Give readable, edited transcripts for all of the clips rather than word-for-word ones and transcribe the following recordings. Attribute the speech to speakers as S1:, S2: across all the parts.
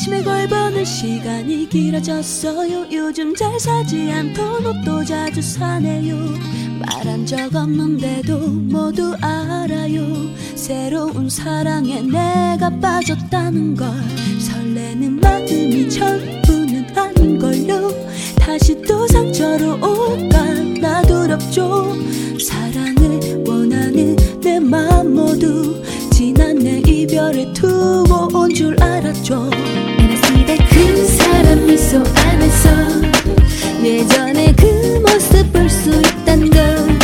S1: 호기심에 걸버는 시간이 길어졌어요. 요즘 잘 사지 않던 옷도 자주 사네요. 말한 적 없는데도 모두 알아요. 새로운 사랑에 내가 빠졌다는 걸. 설레는 마음이 전부는 아닌걸요. 다시 또 상처로 올까 나 두렵죠. 사랑을 원하는 내 맘 모두 지난 내 이별에 두고 온 줄 알았죠.
S2: NS대 그 사람 미소 안에서 예전의 그 모습 볼 수 있단 걸.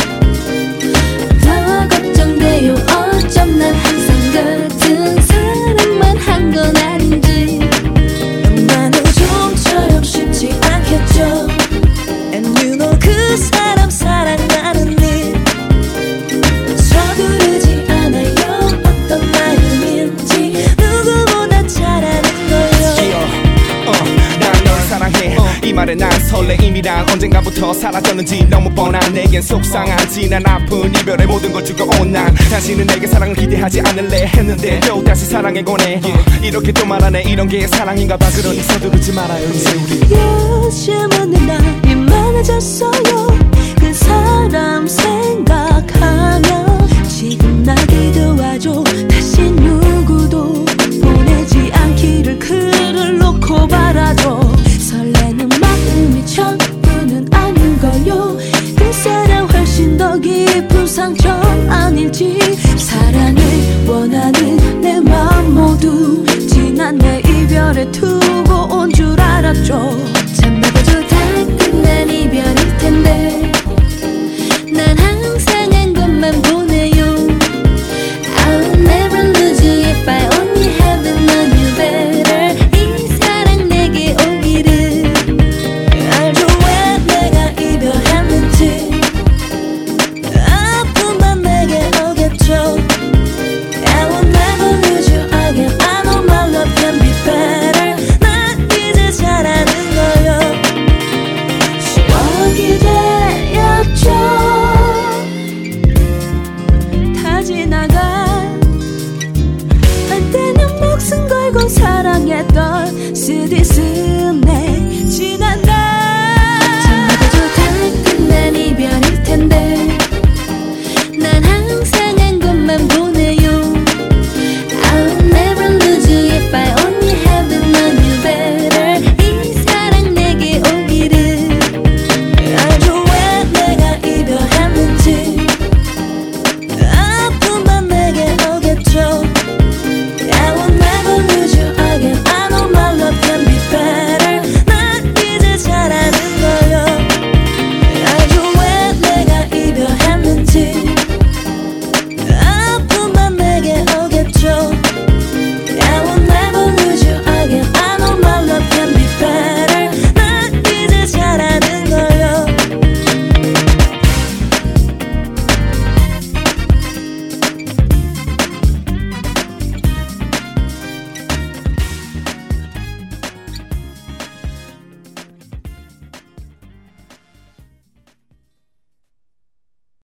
S2: 더 걱정돼요. 어쩜 난 항상 같은 사랑만 한 건 아닌지.
S1: 너만은 좀처럼 쉽지 않겠죠. And you know 그 사람 사랑하는 일 서두르지 않아요. 어떤 마음인지 누구보다 잘 아는 거요.
S3: 난 널 사랑해 이 말에 난 설레임이란 언젠가부터 사라졌는지 너무 뻔한 내겐 속상하지. 난 아픈 이별의 모든 걸 주고 온 난 다시는 내게 사랑을 기대하지 않을래 했는데 또 다시 사랑에 권해. 이렇게 또 말하네. 이런 게 사랑인가 봐. 그러니 서두르지 말아요 이제 우리.
S1: 요즘은 날이 많아졌어요. 그 사람 생각하면 지금 나 기도하죠. 다시